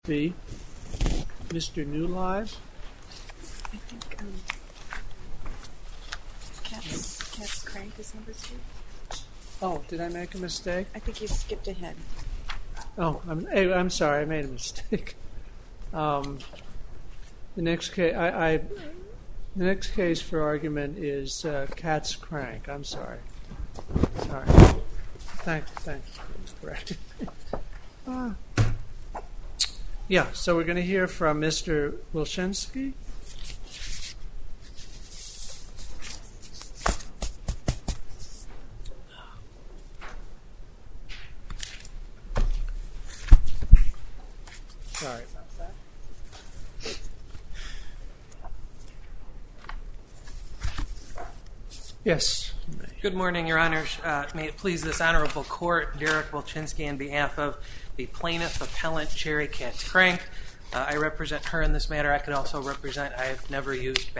B. Mr. Newlive. I think Cat's Crank is number 2. Oh, did I make a mistake? I think you skipped ahead. Oh, I'm sorry, I made a mistake. The next case for argument is Cat's Crank. I'm sorry. Sorry. Thanks. Correct. Yeah, so we're going to hear from Mr. Wilczynski. Sorry about that. Yes. Good morning, Your Honors. May it please this honorable court, Derek Wilczynski on behalf of the plaintiff appellant Cherry Cat's Crank. I represent her in this matter. I could also represent I've never used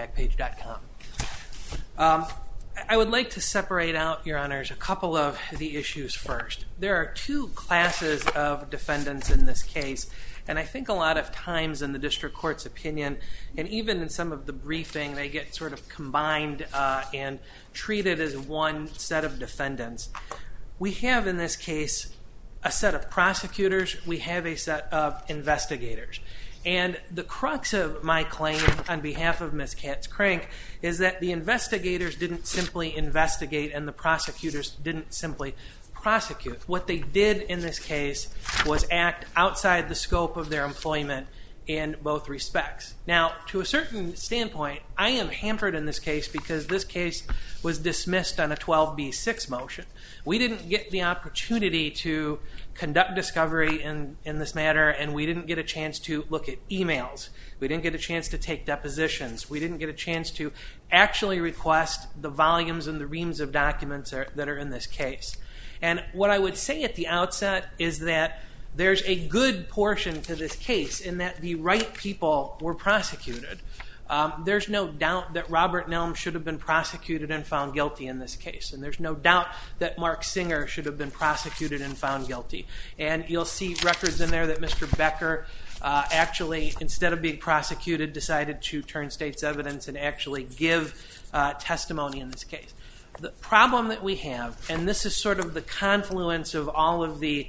Backpage.com. I would like to separate out, Your Honors, a couple of the issues first. There are two classes of defendants in this case, and I think a lot of times in the district court's opinion, and even in some of the briefing, they get sort of combined and treated as one set of defendants. We have in this case a set of prosecutors, we have a set of investigators. And the crux of my claim on behalf of Ms. Cat's Crank is that the investigators didn't simply investigate and the prosecutors didn't simply prosecute. What they did in this case was act outside the scope of their employment in both respects. Now, to a certain standpoint, I am hampered in this case because this case was dismissed on a 12b6 motion. We didn't get the opportunity to conduct discovery in this matter, and we didn't get a chance to look at emails. We didn't get a chance to take depositions. We didn't get a chance to actually request the volumes and the reams of documents that are in this case. And what I would say at the outset is that there's a good portion to this case in that the right people were prosecuted. There's no doubt that Robert Nelm should have been prosecuted and found guilty in this case. And there's no doubt that Mark Singer should have been prosecuted and found guilty. And you'll see records in there that Mr. Becker actually, instead of being prosecuted, decided to turn state's evidence and actually give testimony in this case. The problem that we have, and this is sort of the confluence of all of the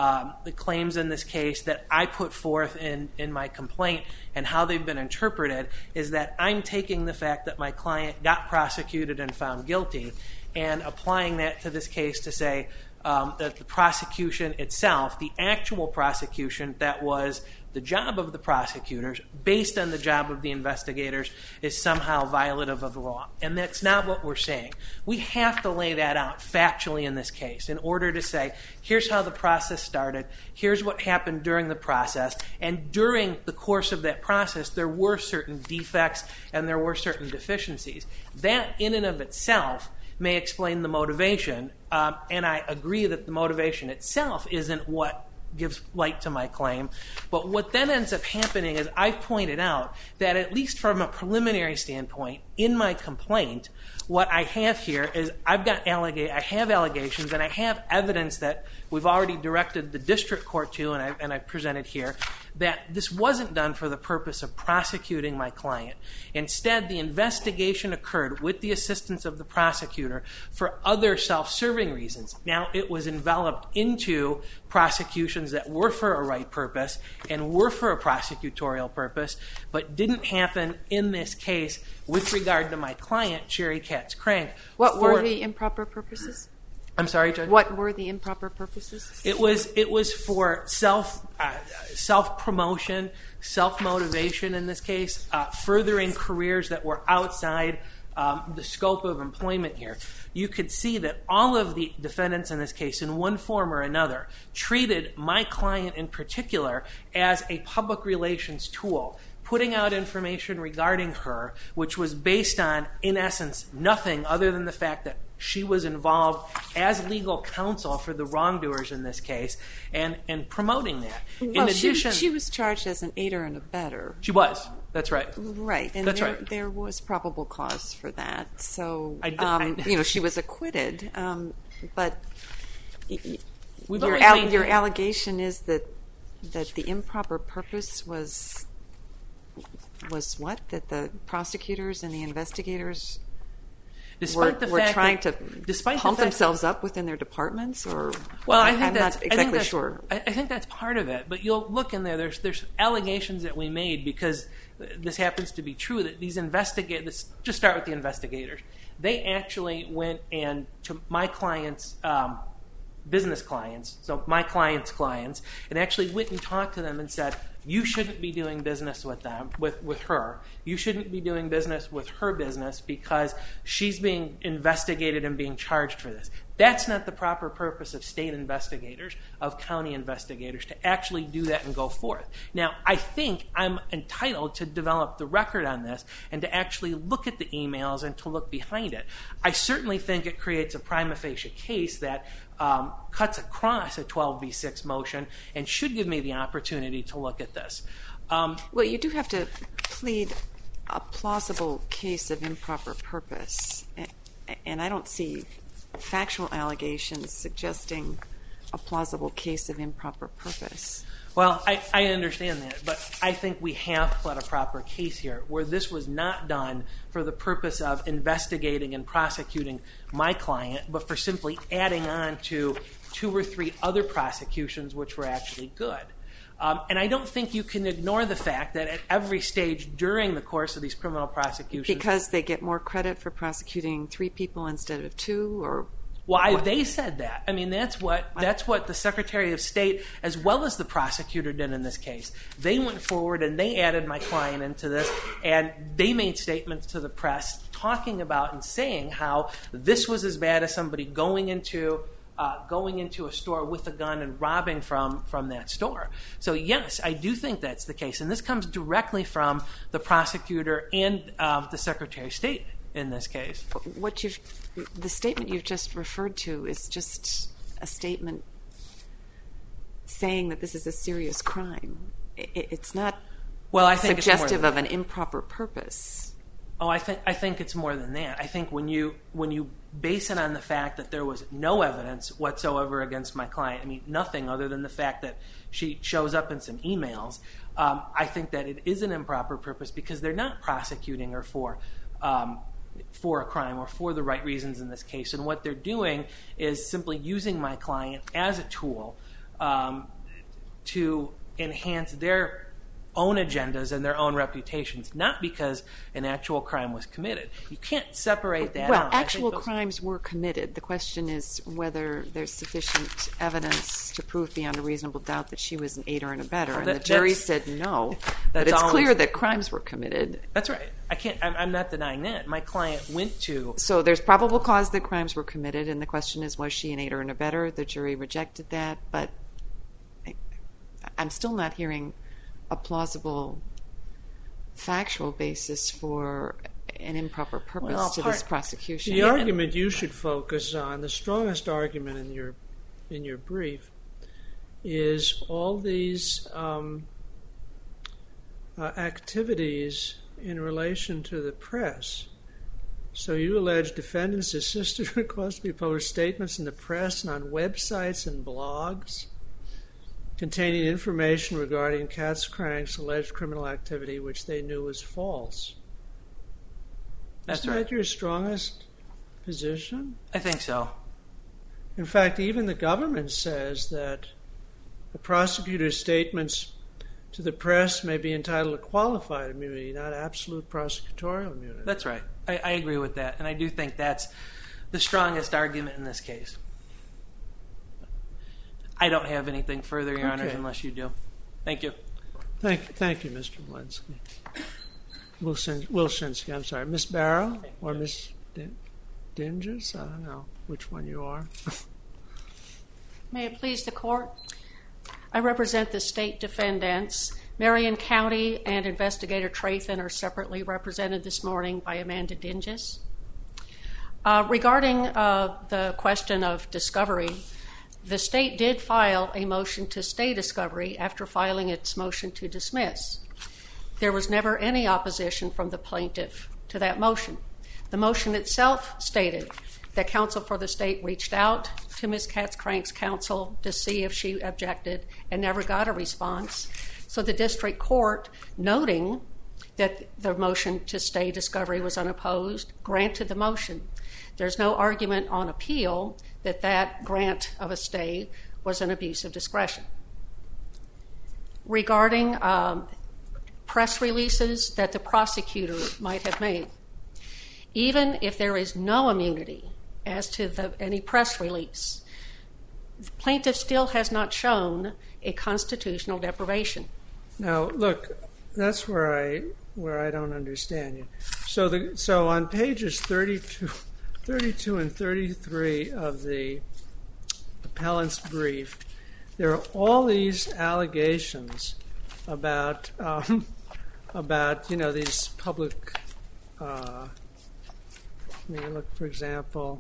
claims in this case that I put forth in my complaint and how they've been interpreted, is that I'm taking the fact that my client got prosecuted and found guilty and applying that to this case to say that the prosecution itself, the actual prosecution that was the job of the prosecutors based on the job of the investigators, is somehow violative of the law. And that's not what we're saying. We have to lay that out factually in this case in order to say, here's how the process started, here's what happened during the process, and during the course of that process there were certain defects and there were certain deficiencies. That in and of itself may explain the motivation, and I agree that the motivation itself isn't what gives light to my claim. But what then ends up happening is I've pointed out that at least from a preliminary standpoint in my complaint, what I have here is I have allegations and I have evidence that we've already directed the district court to and I presented here, that this wasn't done for the purpose of prosecuting my client. Instead, the investigation occurred with the assistance of the prosecutor for other self-serving reasons. Now, it was enveloped into prosecutions that were for a right purpose and were for a prosecutorial purpose, but didn't happen in this case with regard to my client, Cherry Cat's Crank. What were the improper purposes? I'm sorry, Judge? What were the improper purposes? It was for self-promotion, self-motivation in this case, furthering careers that were outside the scope of employment here. You could see that all of the defendants in this case, in one form or another, treated my client in particular as a public relations tool, putting out information regarding her, which was based on, in essence, nothing other than the fact that she was involved as legal counsel for the wrongdoers in this case and promoting that. Well, in addition, she was charged as an aider and abetter. She was. That's right. Right. And there was probable cause for that. So, she was acquitted. But your allegation is that the improper purpose was what? That the prosecutors and the investigators were trying to pump themselves up within their departments, or I'm not exactly sure. I think that's part of it. But you'll look in there. There's allegations that we made because this happens to be true. That these investigators. Just start with the investigators. They actually went and to my clients' business clients, so my clients' clients, and actually went and talked to them and said, you shouldn't be doing business with them, with her. You shouldn't be doing business with her business because she's being investigated and being charged for this. That's not the proper purpose of state investigators, of county investigators, to actually do that and go forth. Now, I think I'm entitled to develop the record on this and to actually look at the emails and to look behind it. I certainly think it creates a prima facie case that cuts across a 12b6 motion and should give me the opportunity to look at this. Well, you do have to plead a plausible case of improper purpose, and I don't see factual allegations suggesting a plausible case of improper purpose. Well, I understand that, but I think we have pled a proper case here where this was not done for the purpose of investigating and prosecuting my client, but for simply adding on to 2 or 3 other prosecutions which were actually good. And I don't think you can ignore the fact that at every stage during the course of these criminal prosecutions... Because they get more credit for prosecuting 3 people instead of 2, or... Why they said that. I mean, that's what the Secretary of State, as well as the prosecutor, did in this case. They went forward and they added my client into this, and they made statements to the press talking about and saying how this was as bad as somebody going into a store with a gun and robbing from that store. So yes, I do think that's the case, and this comes directly from the prosecutor and the Secretary of State in this case. The statement you've just referred to is just a statement saying that this is a serious crime. It's not suggestive of an improper purpose. Oh, I think it's more than that. I think when you base it on the fact that there was no evidence whatsoever against my client, I mean nothing other than the fact that she shows up in some emails, I think that it is an improper purpose because they're not prosecuting her for a crime or for the right reasons in this case. And what they're doing is simply using my client as a tool to enhance their own agendas and their own reputations, not because an actual crime was committed. You can't separate that out. Well, actual crimes were committed. The question is whether there's sufficient evidence to prove beyond a reasonable doubt that she was an aider and abetter. And the jury said no. But it's clear that crimes were committed. That's right. I'm not denying that. My client went to... So there's probable cause that crimes were committed, and the question is, was she an aider and abetter? The jury rejected that, but I'm still not hearing a plausible factual basis for an improper purpose to this prosecution. The argument you should focus on, the strongest argument in your brief, is all these activities in relation to the press. So you allege defendants assisted requests to be published statements in the press and on websites and blogs containing information regarding Katz Crank's alleged criminal activity, which they knew was false. Isn't that your strongest position? I think so. In fact, even the government says that the prosecutor's statements to the press may be entitled to qualified immunity, not absolute prosecutorial immunity. That's right. I agree with that, and I do think that's the strongest argument in this case. I don't have anything further, Your Honors, unless you do. Thank you. Thank you, Mr. Walensky. Wilshinsky, I'm sorry. Miss Barrow or Miss Dinges? I don't know which one you are. May it please the Court? I represent the state defendants. Marion County and Investigator Trathan are separately represented this morning by Amanda Dinges. Regarding the question of discovery, the state did file a motion to stay discovery after filing its motion to dismiss. There was never any opposition from the plaintiff to that motion. The motion itself stated that counsel for the state reached out to Ms. Katz-Crank's counsel to see if she objected and never got a response. So the district court, noting that the motion to stay discovery was unopposed, granted the motion. There's no argument on appeal that that grant of a stay was an abuse of discretion. Regarding press releases that the prosecutor might have made, even if there is no immunity as to any press release, the plaintiff still has not shown a constitutional deprivation. Now, look, that's where I don't understand you. So on pages 32 and 33 of the appellant's brief, there are all these allegations about these public. Let me look, for example.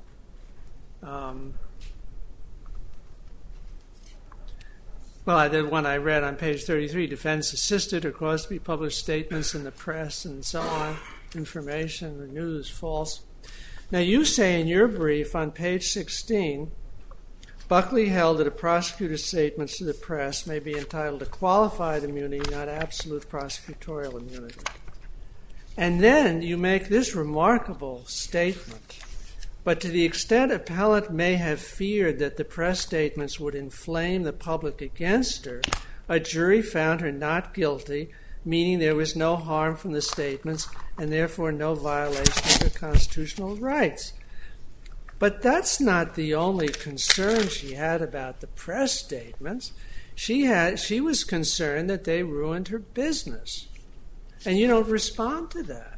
The one I read on page 33, defense assisted or caused to be published statements in the press and so on, information, the news, false. Now you say in your brief on page 16, Buckley held that a prosecutor's statements to the press may be entitled to qualified immunity, not absolute prosecutorial immunity. And then you make this remarkable statement. But to the extent appellant may have feared that the press statements would inflame the public against her, a jury found her not guilty, meaning there was no harm from the statements and therefore no violation of her constitutional rights. But that's not the only concern she had about the press statements. She was concerned that they ruined her business. And you don't respond to that.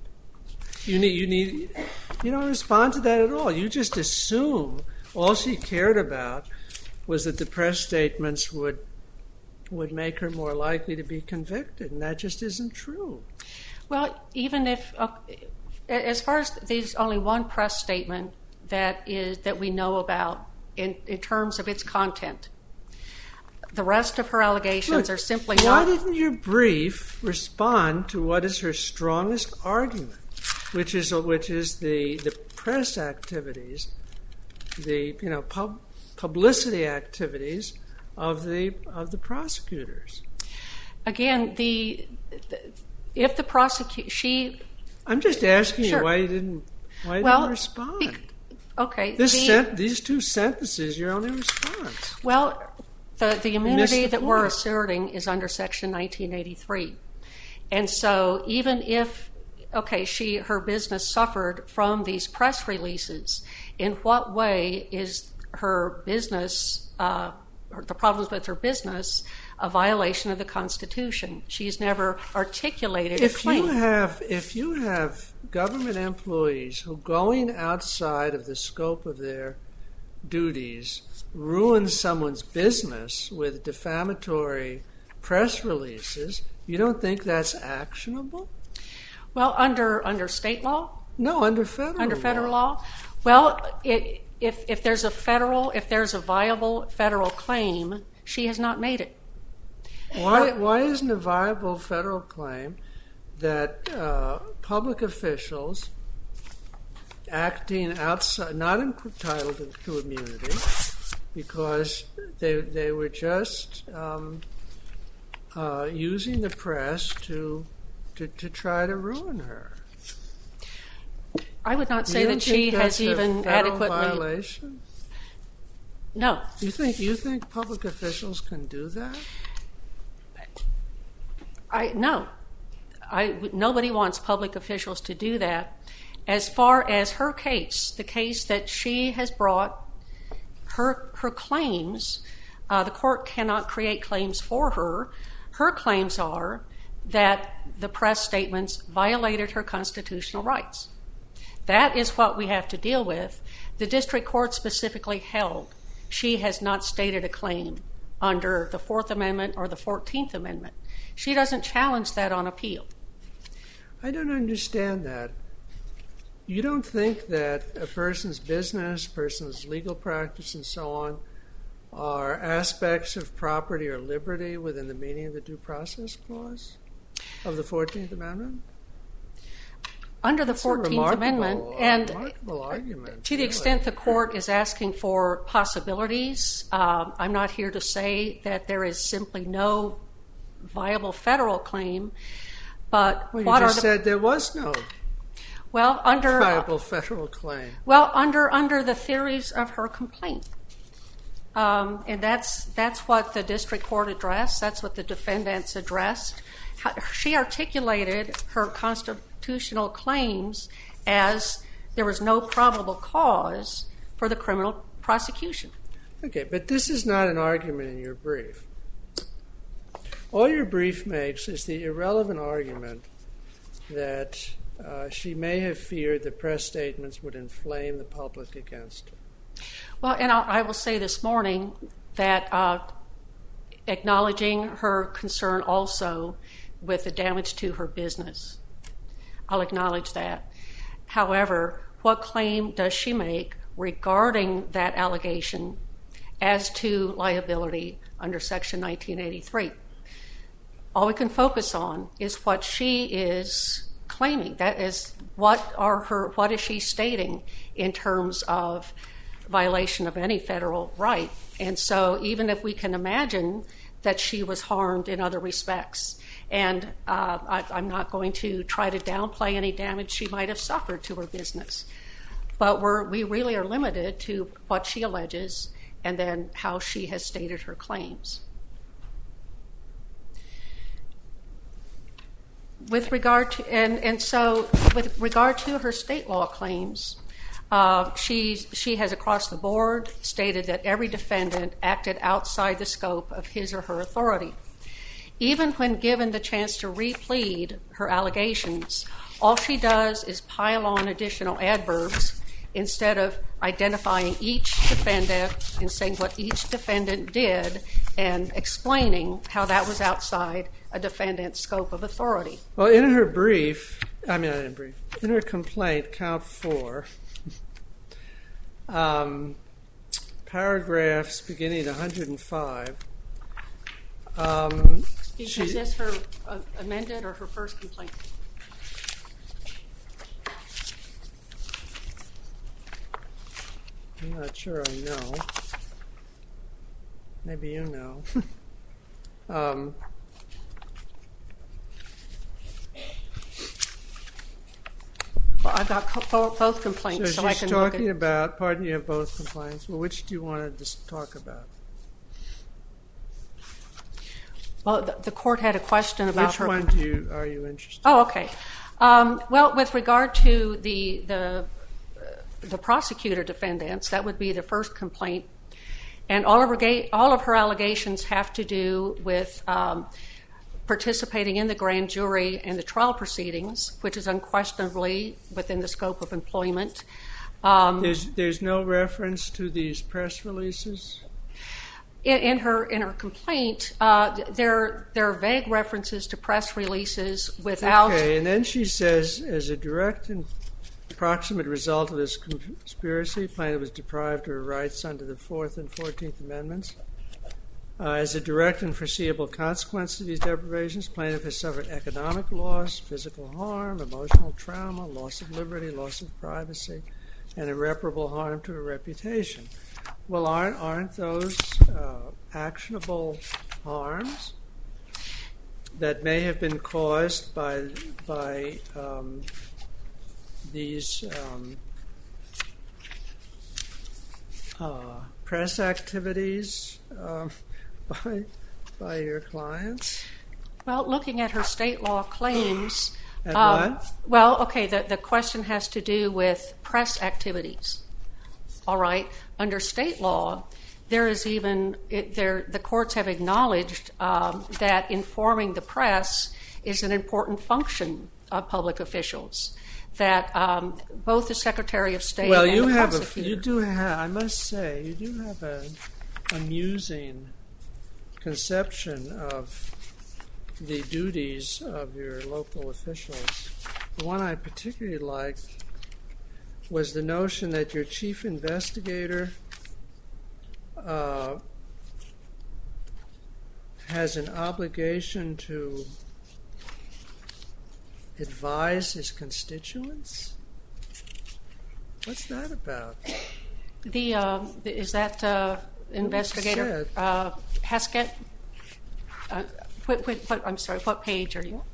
You don't respond to that at all. You just assume all she cared about was that the press statements would make her more likely to be convicted, and that just isn't true. Well, even if, as far as there's only one press statement that we know about in terms of its content, the rest of her allegations are simply not. Why didn't your brief respond to what is her strongest argument, which is the press activities, the publicity activities of the prosecutors? Again, if the prosecution, I'm just asking Sure. you why you didn't respond. Okay. These two sentences, your only response. Well, the immunity that we're asserting is under Section 1983. And so even if, her business suffered from these press releases, in what way is her business, the problems with her business, a violation of the Constitution? She's never articulated a claim. If you have government employees who, going outside of the scope of their duties, ruin someone's business with defamatory press releases, you don't think that's actionable? Well, under state law? No, under federal law. Under federal law? Well, if there's a viable federal claim, she has not made it. Why isn't a viable federal claim that public officials acting outside, not entitled to immunity, because they were just using the press to try to ruin her? I would not say that she has even adequately. Violation? No. You think public officials can do that? No. Nobody wants public officials to do that. As far as her case, the case that she has brought, her claims, the court cannot create claims for her. Her claims are that the press statements violated her constitutional rights. That is what we have to deal with. The district court specifically held she has not stated a claim under the Fourth Amendment or the 14th Amendment. She doesn't challenge that on appeal. I don't understand that. You don't think that a person's business, person's legal practice, and so on are aspects of property or liberty within the meaning of the Due Process Clause of the 14th Amendment? Under the That's a 14th Amendment, and remarkable argument, to the extent the court is asking for possibilities, I'm not here to say that there is simply no viable federal claim, but well, what you are just the... said there was no viable federal claim. Well, under the theories of her complaint. And that's what the district court addressed. That's what the defendants addressed. She articulated her constitutional claims as there was no probable cause for the criminal prosecution. Okay, but this is not an argument in your brief. All your brief makes is the irrelevant argument that she may have feared the press statements would inflame the public against her. Well, and I will say this morning that acknowledging her concern also with the damage to her business, I'll acknowledge that. However, what claim does she make regarding that allegation as to liability under Section 1983? All we can focus on is what she is claiming. That is, what is she stating in terms of violation of any federal right? And so even if we can imagine that she was harmed in other respects, and I'm not going to try to downplay any damage she might have suffered to her business, but we really are limited to what she alleges and then how she has stated her claims. With regard to her state law claims, she has across the board stated that every defendant acted outside the scope of his or her authority. Even when given the chance to replead her allegations, all she does is pile on additional adverbs instead of identifying each defendant and saying what each defendant did and explaining how that was outside a defendant's scope of authority. Well, in her complaint, count 4, paragraphs beginning at 105. Is this her amended or her first complaint? I'm not sure I know. Maybe you know. Well, I've got both complaints, so I can she's look talking at... about, pardon, you have both complaints. Well, which do you want to talk about? Well, the court had a question about her... Which one are you interested in? Oh, okay. Well, with regard to the prosecutor defendants, that would be the first complaint. And all of her allegations have to do with participating in the grand jury and the trial proceedings, which is unquestionably within the scope of employment. There's no reference to these press releases? In her complaint, there are vague references to press releases without... Okay, and then she says, as a direct and proximate result of this conspiracy, plaintiff was deprived of her rights under the 4th and 14th Amendments. As a direct and foreseeable consequence of these deprivations, plaintiff has suffered economic loss, physical harm, emotional trauma, loss of liberty, loss of privacy, and irreparable harm to her reputation. Well, aren't those actionable harms that may have been caused by these press activities by your clients? Well, looking at her state law claims... At what? Well, okay, the question has to do with press activities. All right? Under state law, there is even... the courts have acknowledged that informing the press is an important function of public officials. That both the Secretary of State and the prosecutor... I must say, you do have an amusing conception of the duties of your local officials. The one I particularly liked was the notion that your chief investigator has an obligation to advise his constituents? What's that about? Is that investigator Haskett? I'm sorry. What page are you?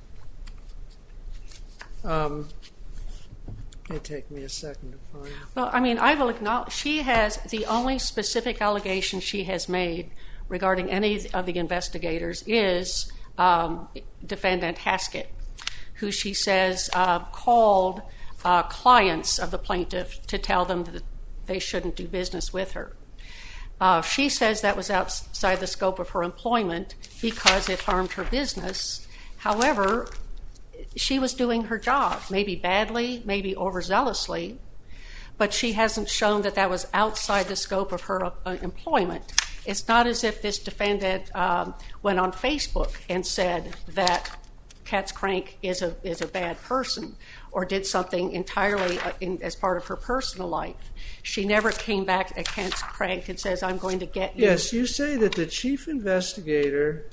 It'll take me a second to find it. Well, I mean, I will acknowledge she has the only specific allegation she has made regarding any of the investigators is Defendant Haskett, who she says called clients of the plaintiff to tell them that they shouldn't do business with her. She says that was outside the scope of her employment because it harmed her business. However, she was doing her job, maybe badly, maybe overzealously, but she hasn't shown that that was outside the scope of her employment. It's not as if this defendant went on Facebook and said that Katz Crank is a bad person or did something entirely as part of her personal life. She never came back at Katz Crank and says, I'm going to get you. Yes, you say that the chief investigator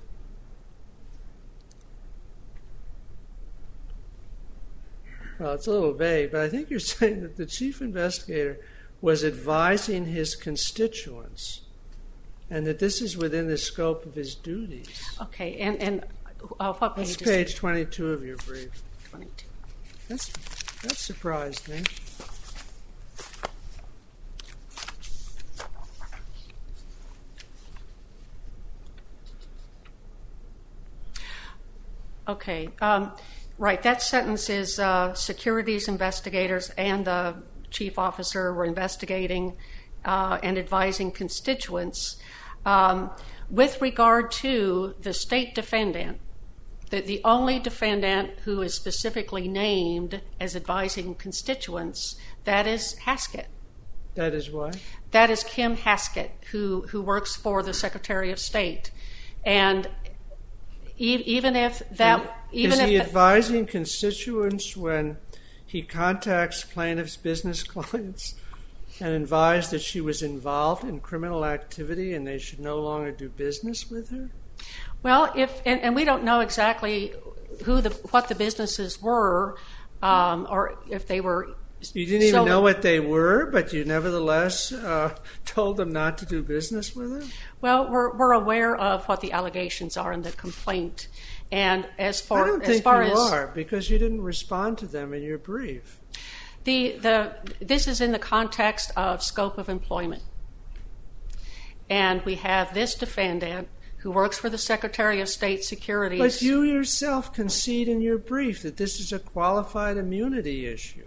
well, it's a little vague, but I think you're saying that the chief investigator was advising his constituents and that this is within the scope of his duties. Okay, and what page is That's page 22 of your brief. 22. That surprised me. Okay, right. That sentence is securities investigators and the chief officer were investigating and advising constituents. With regard to the state defendant, the only defendant who is specifically named as advising constituents, that is Haskett. That is what? That is Kim Haskett, who works for the Secretary of State. And even if that... Is he advising constituents when he contacts plaintiff's business clients and advised that she was involved in criminal activity and they should no longer do business with her? Well, and we don't know exactly what the businesses were, or if they were... You didn't even know what they were, but you nevertheless told them not to do business with her? Well, we're aware of what the allegations are in the complaint. And as far I don't think you are, because you didn't respond to them in your brief. This is in the context of scope of employment. And we have this defendant who works for the Secretary of State Securities. But you yourself concede in your brief that this is a qualified immunity issue.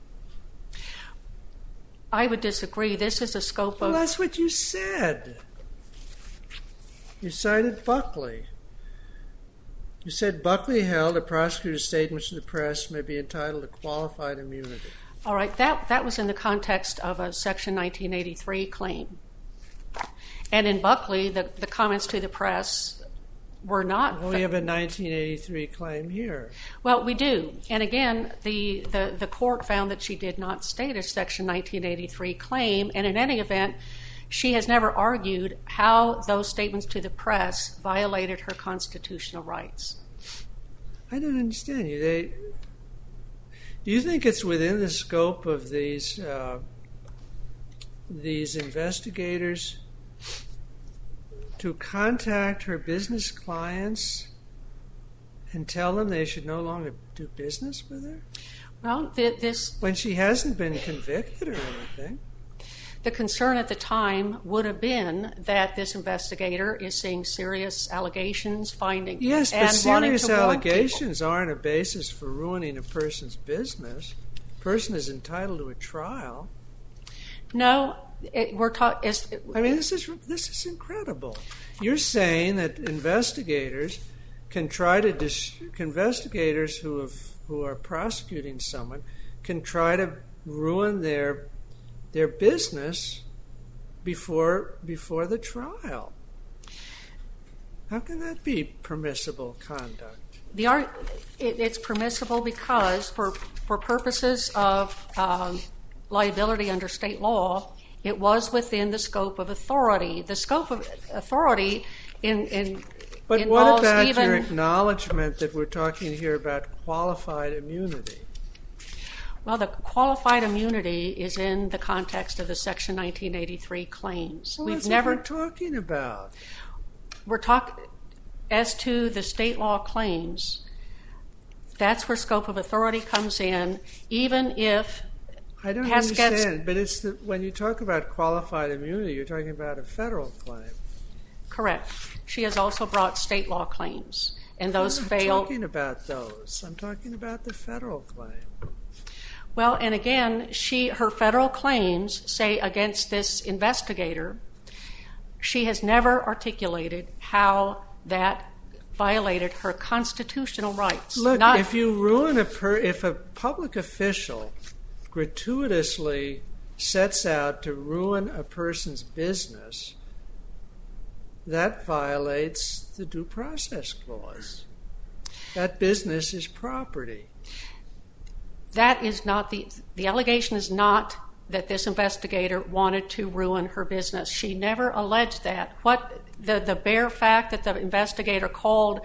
I would disagree. This is a scope of... Well, that's what you said. You cited Buckley. You said Buckley held a prosecutor's statements to the press may be entitled to qualified immunity. All right, that was in the context of a Section 1983 claim. And in Buckley, the comments to the press were not... Well, we have a 1983 claim here. Well, we do. And again, the court found that she did not state a Section 1983 claim, and in any event, she has never argued how those statements to the press violated her constitutional rights. I don't understand you. Do you think it's within the scope of these investigators to contact her business clients and tell them they should no longer do business with her? Well, when she hasn't been convicted or anything. The concern at the time would have been that this investigator is seeing serious allegations, finding... Yes, but and serious wanting to allegations aren't a basis for ruining a person's business. A person is entitled to a trial. No, we're talking... I mean, this is incredible. You're saying that investigators can try to... investigators who are prosecuting someone can try to ruin their business before the trial. How can that be permissible conduct? It's permissible because for purposes of liability under state law, it was within the scope of authority. The scope of authority in But what about your acknowledgement that we're talking here about qualified immunity? Well, the qualified immunity is in the context of the Section 1983 claims. Well, that's what we're talking about. We're talking, as to the state law claims, that's where scope of authority comes in, even if I don't understand, but it's when you talk about qualified immunity, you're talking about a federal claim. Correct. She has also brought state law claims, and those fail. I'm not talking about those. I'm talking about the federal claim. Well, and again, her federal claims say against this investigator, she has never articulated how that violated her constitutional rights. Look, if you ruin if a public official gratuitously sets out to ruin a person's business, that violates the Due Process Clause. That business is property. That is not the allegation is not that this investigator wanted to ruin her business. She never alleged that. What the bare fact that the investigator called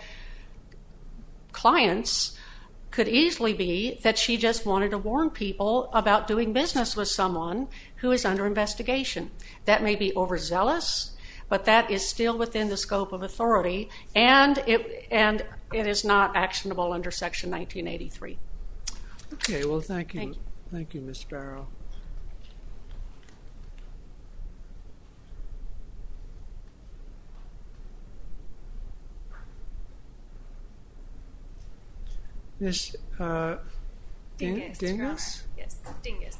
clients could easily be that she just wanted to warn people about doing business with someone who is under investigation. That may be overzealous, but that is still within the scope of authority, and it is not actionable under Section 1983. Okay, well, thank you. Thank you, Ms. Barrow. Ms. Dingus? Yes, Dingus.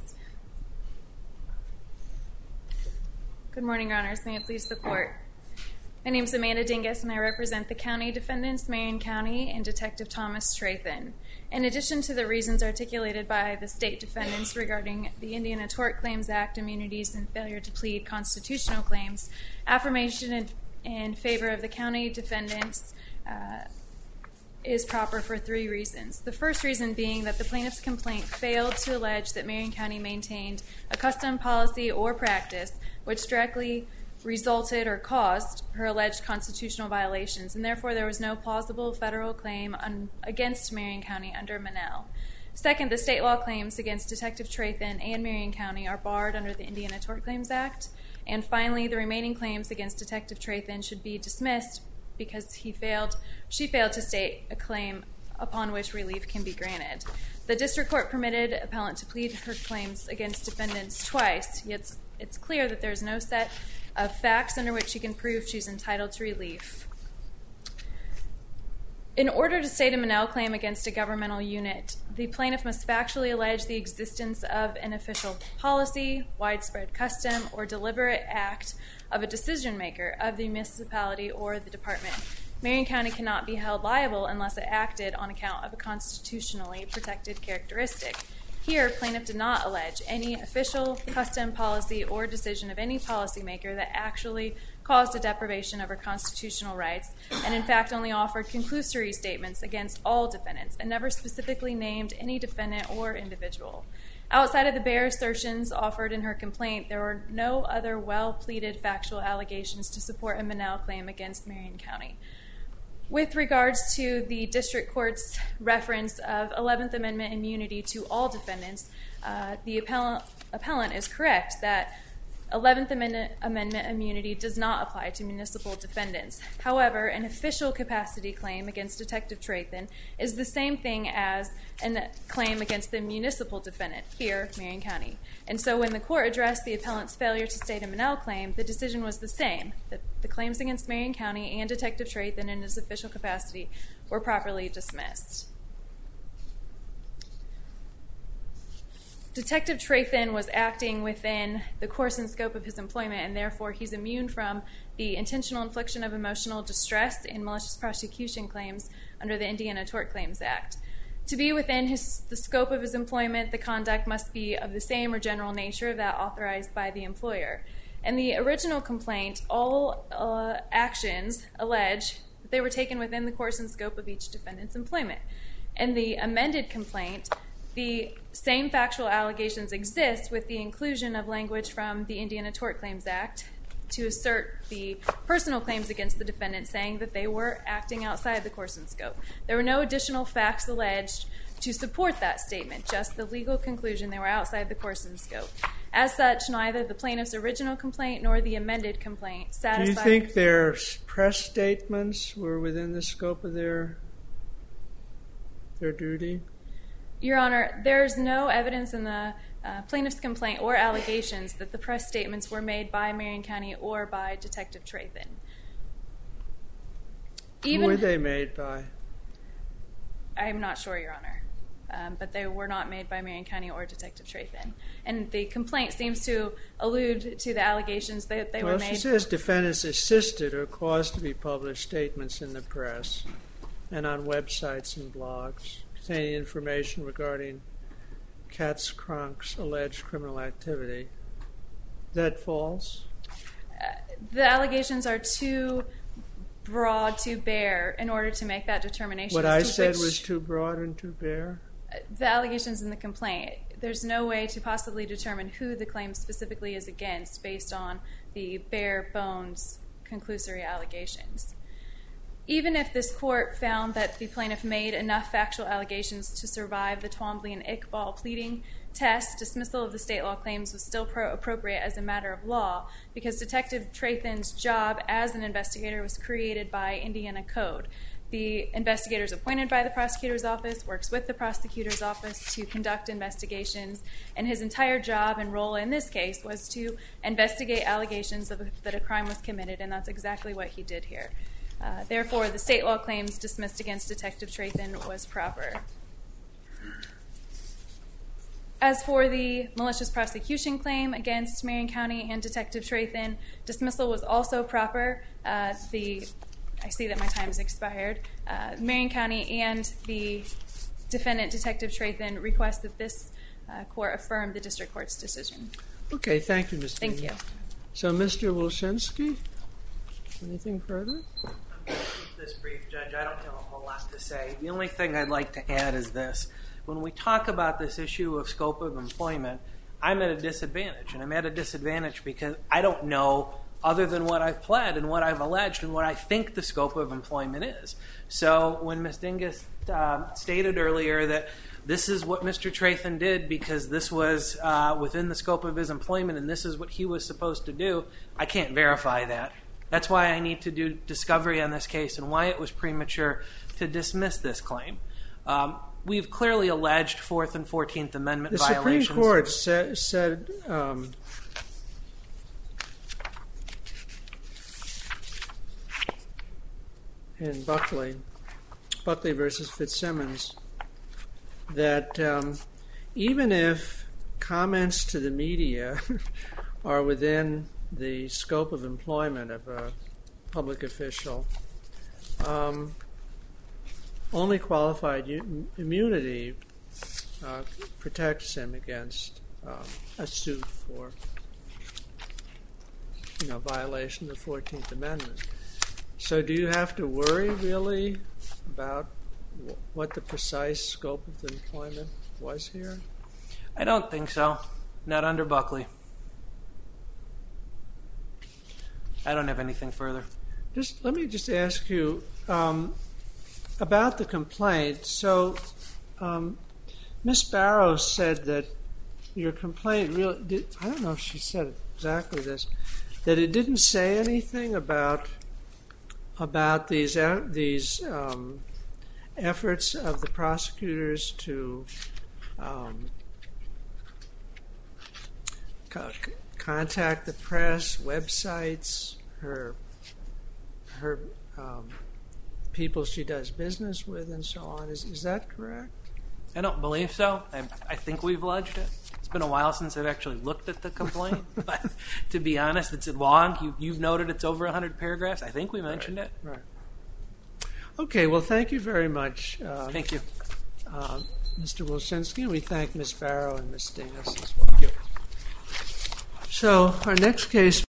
Good morning, Your Honors. May it please the Court. My name is Amanda Dingus, and I represent the county defendants, Marion County, and Detective Thomas Strathen. In addition to the reasons articulated by the state defendants regarding the Indiana Tort Claims Act immunities and failure to plead constitutional claims, affirmation in favor of the county defendants is proper for 3 reasons. The first reason being that the plaintiff's complaint failed to allege that Marion County maintained a custom, policy, or practice which directly resulted or caused her alleged constitutional violations, and therefore there was no plausible federal claim against Marion County under Monell. Second, the state law claims against Detective Strathen and Marion County are barred under the Indiana Tort Claims Act. And finally, the remaining claims against Detective Strathen should be dismissed because she failed to state a claim upon which relief can be granted. The district court permitted appellant to plead her claims against defendants twice, yet it's clear that there's no set of facts under which she can prove she's entitled to relief. In order to state a Monell claim against a governmental unit, the plaintiff must factually allege the existence of an official policy, widespread custom, or deliberate act of a decision maker of the municipality or the department. Marion County cannot be held liable unless it acted on account of a constitutionally protected characteristic. Here, plaintiff did not allege any official, custom, policy, or decision of any policymaker that actually caused a deprivation of her constitutional rights, and in fact only offered conclusory statements against all defendants, and never specifically named any defendant or individual. Outside of the bare assertions offered in her complaint, there were no other well-pleaded factual allegations to support a Monell claim against Marion County. With regards to the district court's reference of 11th Amendment immunity to all defendants, the appellant is correct that 11th Amendment immunity does not apply to municipal defendants. However, an official capacity claim against Detective Strathen is the same thing as a claim against the municipal defendant, here, Marion County. And so when the court addressed the appellant's failure to state a Monell claim, the decision was the same, that the claims against Marion County and Detective Strathen in his official capacity were properly dismissed. Detective Strathen was acting within the course and scope of his employment, and therefore he's immune from the intentional infliction of emotional distress and malicious prosecution claims under the Indiana Tort Claims Act. To be within the scope of his employment, the conduct must be of the same or general nature of that authorized by the employer. In the original complaint, all actions allege that they were taken within the course and scope of each defendant's employment. In the amended complaint, the same factual allegations exist with the inclusion of language from the Indiana Tort Claims Act to assert the personal claims against the defendant, saying that they were acting outside the course and scope. There were no additional facts alleged to support that statement, just the legal conclusion they were outside the course and scope. As such, neither the plaintiff's original complaint nor the amended complaint satisfied... Do you think their press statements were within the scope of their duty? Your Honor, there's no evidence in the plaintiff's complaint or allegations that the press statements were made by Marion County or by Detective Trathan. Who were they made by? I'm not sure, Your Honor. But they were not made by Marion County or Detective Trathan. And the complaint seems to allude to the allegations that they were made... Well, she says defendants assisted or caused to be published statements in the press and on websites and blogs containing information regarding Katz Kronk's alleged criminal activity. Is that false? The allegations are too broad, too bare, in order to make that determination. What I said was too broad and too bare? The allegations in the complaint, there's no way to possibly determine who the claim specifically is against based on the bare bones conclusory allegations. Even if this court found that the plaintiff made enough factual allegations to survive the Twombly and Iqbal pleading test, dismissal of the state law claims was still appropriate as a matter of law because Detective Trathan's job as an investigator was created by Indiana Code. The investigator is appointed by the prosecutor's office, works with the prosecutor's office to conduct investigations, and his entire job and role in this case was to investigate allegations that a crime was committed, and that's exactly what he did here. Therefore, the state law claims dismissed against Detective Trathan was proper. As for the malicious prosecution claim against Marion County and Detective Trathan, dismissal was also proper. I see that my time has expired. Marion County and the defendant, Detective Trathan, request that this court affirm the district court's decision. Okay, thank you, Ms. Thank Dean. you. So, Mr. Wolshinsky, anything further? I'm going to keep this brief, Judge. I don't have a whole lot to say. The only thing I'd like to add is this. When we talk about this issue of scope of employment, I'm at a disadvantage, and I'm at a disadvantage because I don't know other than what I've pled and what I've alleged and what I think the scope of employment is. So when Ms. Dingus stated earlier that this is what Mr. Trathan did because this was within the scope of his employment and this is what he was supposed to do, I can't verify that. That's why I need to do discovery on this case and why it was premature to dismiss this claim. We've clearly alleged 4th and 14th Amendment violations. The Supreme Court said in Buckley versus Fitzsimmons, that even if comments to the media are within the scope of employment of a public official, only qualified immunity protects him against a suit for violation of the 14th Amendment. So do you have to worry, really, about what the precise scope of the employment was here? I don't think so. Not under Buckley. I don't have anything further. Let me just ask you about the complaint. So Ms. Barrow said that your complaint really did, I don't know if she said exactly this, that it didn't say anything about these efforts of the prosecutors to contact the press, websites, her people she does business with, and so on. Is that correct? I don't believe so. I think we've alleged it. It's been a while since I've actually looked at the complaint, but to be honest, it's long. You've noted it's over 100 paragraphs. I think we mentioned it. Right. Okay, well, thank you very much. Thank you. Mr. Wolshinsky, and we thank Ms. Barrow and Ms. Dingus as well. Thank you. So our next case